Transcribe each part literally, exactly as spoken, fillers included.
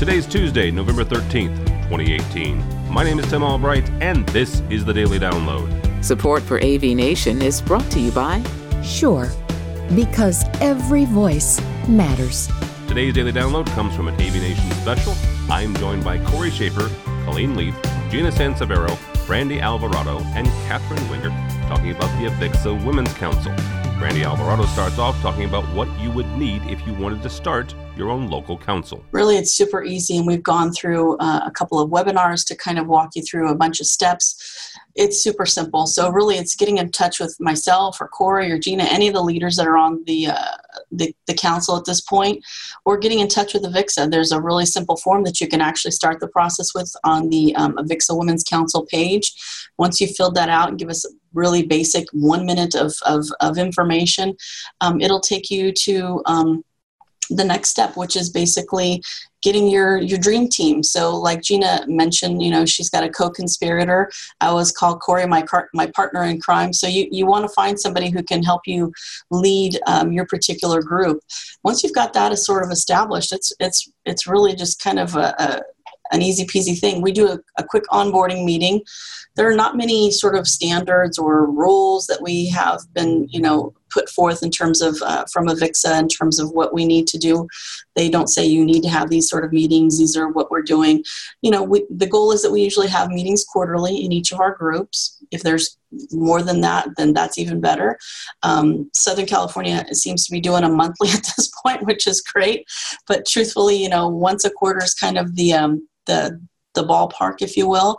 Today's Tuesday, November thirteenth, twenty eighteen. My name is Tim Albright, and this is the Daily Download. Support for A V Nation is brought to you by Sure, because every voice matters. Today's Daily Download comes from an A V Nation special. I'm joined by Corey Schaefer, Colleen Leaf, Gina Sansevero, Brandy Alvarado, and Catherine Winger, talking about the Avixa Women's Council. Brandy Alvarado starts off talking about what you would need if you wanted to start your own local council. Really, it's super easy, and we've gone through uh, a couple of webinars to kind of walk you through a bunch of steps. It's super simple. So really, it's getting in touch with myself or Corey or Gina, any of the leaders that are on the uh, the, the council at this point, or getting in touch with Avixa. There's a really simple form that you can actually start the process with on the um, Avixa Women's Council page. Once you've filled that out and give us a really basic one minute of, of, of information, um, it'll take you to um, the next step, which is basically getting your, your dream team. So like Gina mentioned, you know, she's got a co-conspirator. I always call Corey my car- my partner in crime. So you, you want to find somebody who can help you lead um, your particular group. Once you've got that as sort of established, it's it's it's really just kind of a, a an easy peasy thing. We do a, a quick onboarding meeting. There are not many sort of standards or rules that we have been, you know, put forth in terms of uh, from Avixa in terms of what we need to do. They don't say you need to have these sort of meetings. These are what we're doing. You know, we, the goal is that we usually have meetings quarterly in each of our groups. If there's more than that, then that's even better. Um, Southern California seems to be doing a monthly at this point, which is great. But truthfully, you know, once a quarter is kind of the um, the the ballpark, if you will.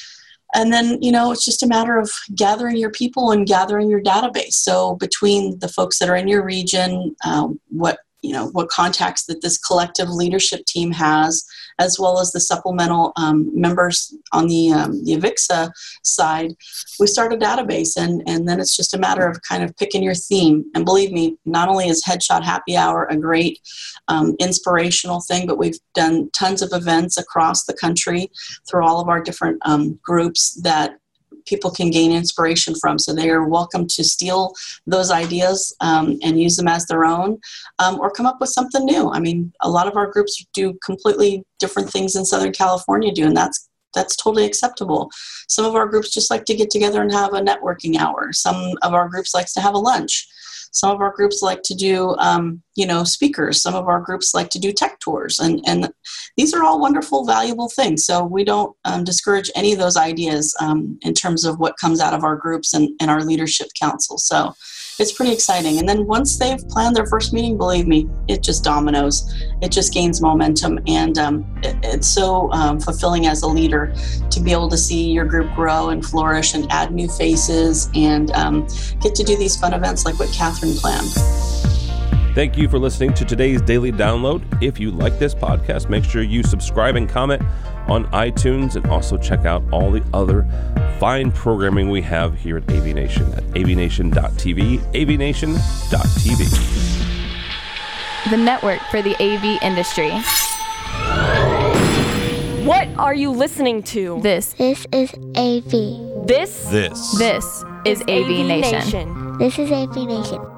And then, you know, it's just a matter of gathering your people and gathering your database. So between the folks that are in your region, um, what, you know, what contacts that this collective leadership team has, as well as the supplemental um, members on the um, the Avixa side, we start a database, and, and then it's just a matter of kind of picking your theme. And believe me, not only is Headshot Happy Hour a great um, inspirational thing, but we've done tons of events across the country through all of our different um, groups that people can gain inspiration from. So they are welcome to steal those ideas um, and use them as their own, um, or come up with something new. I mean, a lot of our groups do completely different things in Southern California do, and that's that's totally acceptable. Some of our groups just like to get together and have a networking hour. Some of our groups likes to have a lunch. Some of our groups like to do, um, you know, speakers. Some of our groups like to do tech tours. And, and these are all wonderful, valuable things. So we don't um, discourage any of those ideas um, in terms of what comes out of our groups and, and our leadership council. So it's pretty exciting. And then once they've planned their first meeting, believe me, it just dominoes. It just gains momentum. And um, it, it's so um, fulfilling as a leader to be able to see your group grow and flourish and add new faces and um, get to do these fun events like what Catherine planned. Thank you for listening to today's Daily Download. If you like this podcast, make sure you subscribe and comment on iTunes, and also check out all the other fine programming we have here at A V Nation at A V Nation dot T V, A V Nation dot T V. The network for the A V industry. What are you listening to? This. This is A V. This? This. This is A V Nation. This is A V Nation.